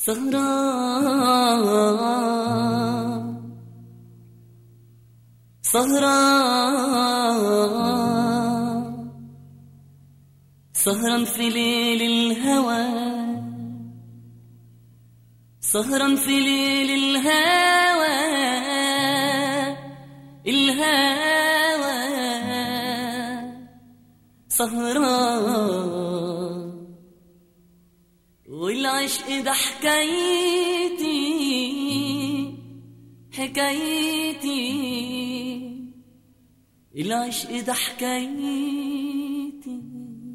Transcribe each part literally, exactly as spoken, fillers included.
سهران سهران سهران في ليل الهوى، سهران في ليل الهوى الهوى سهران، والعشق ده حكايتي حكايتي، العشق ده حكايتي.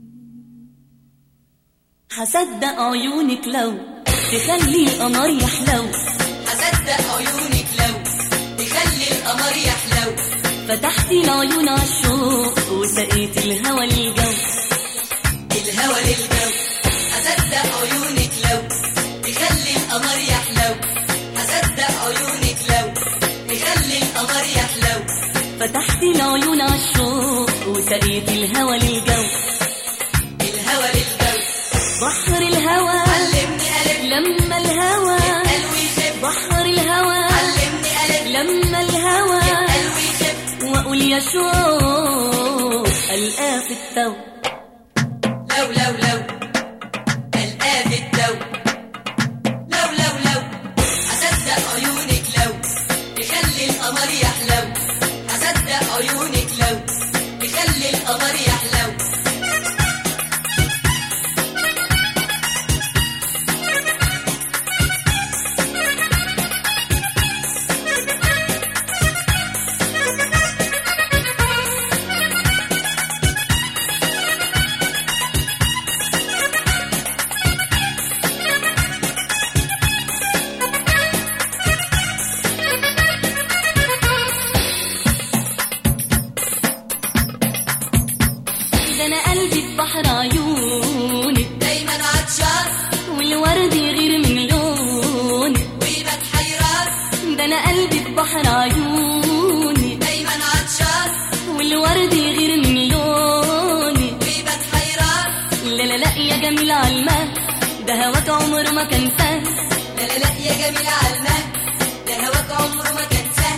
هصدق عيونك لو تخلي القمر يحلو، هصدق عيونك لو تخلي القمر يحلو، فتحتي العيون عالشوق وسقيت الهوى للجو، الهوى للجو. هصدق عيونك لو تخلي القمر يحلو، هصدق عيونك لو تخلي القمر يحلو، فتحتي العيون عالشوق وسقيت الهوى للجو، الهوى للجو. بحر الهوى علمني قلب لما الهوى قلبي يشب، بحر الهوى علمني قلب لما الهوى قلبي يشب، واقول يا شوق القاه في التو، لو لو لو القاه في التو، لو لو لو. هصدق عيونك لو تخلي القمر يحلو، هصدق عيونك لو تخلي القمر يحلو. انا قلبي في بحر عيونك دايما عطشان والورد غير من لونك، ويبقى حيران، ده انا قلبي في بحر عيونك دايما عطشان والورد غير من لونك، ويبقى حيران. لا لا لا يا جميل عالماء ده هواك عمره ما كان سهل، لا لا لا يا جميل عالماء ده هواك عمره ما كان سهل،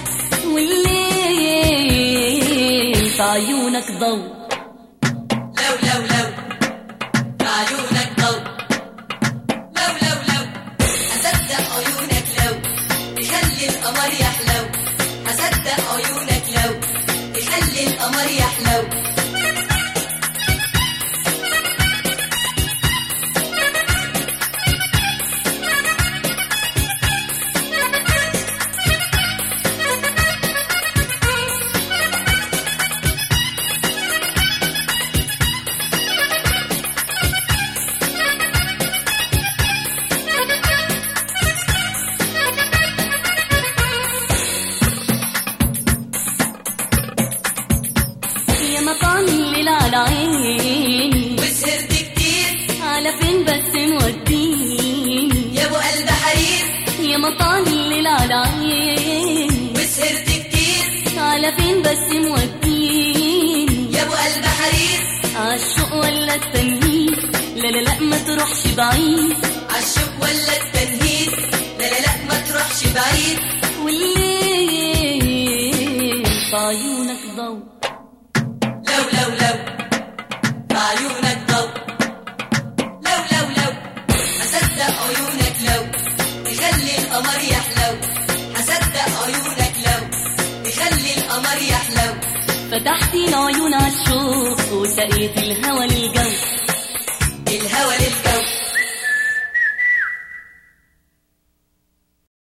والليل في عيونك ضوء، لو لو لو بعيونك ضوء، لو لو لو. هصدق عيونك لو تخلي القمر يحلو، هصدق عيونك لو تخلي القمر يحلو. يا مطعم الليل على عيني وسهرت كتير على فين بس موديني، يا ابو قلب حرير، يا مطعم الليل على عيني وسهرت كتير على فين بس موديني، يا ابو قلب حرير. عالشوق ولا التنهيد لا لا لا ما تروحش بعيد، عالشوق ولا التنهيد لا لا لا ما تروحش بعيد، والليل في عيونك ضوء، لو لو لو بعيونك ضوء، لو لو لو. هصدق عيونك لو تخلي القمر يحلو، هصدق عيونك لو تخلي القمر يحلو، فتحتي العيون عالشوق وسقيت الهوى للجو، الهوى للجو.